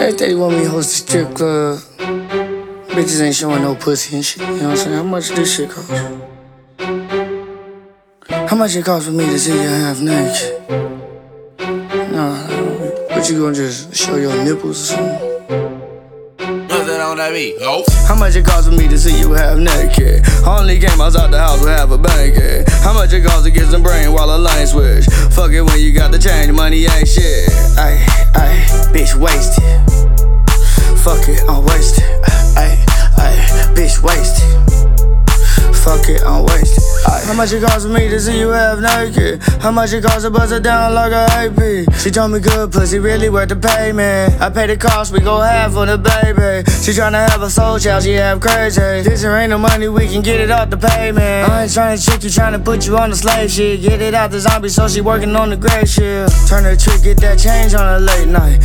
First they want me to host a strip club. Bitches ain't showing no pussy and shit. You know what I'm saying? How much this shit cost? How much it cost for me to see you half naked? No, but you gonna just show your nipples or something? How much it cost for me to see you half naked? Only came outside the house with half a bank. How much it cost to get some brain while a lane switch? Fuck it when you got the change, money ain't shit. Ay, bitch wasted. Fuck it, I'm wasted. Ay, bitch wasted. Fuck it, I'm wasted. How much it cost for me to see you half naked? How much it cost to bust it down like a AP? She told me good pussy really worth the payment. I pay the cost, we go half on the baby. She tryna have a soul child, she half crazy. This ain't no money, we can get it off the payment. I ain't tryna trick you, tryna put you on the slave shit. Get it out the zombie, so she working on the gray shift. Turn the trick, get that change on a late night.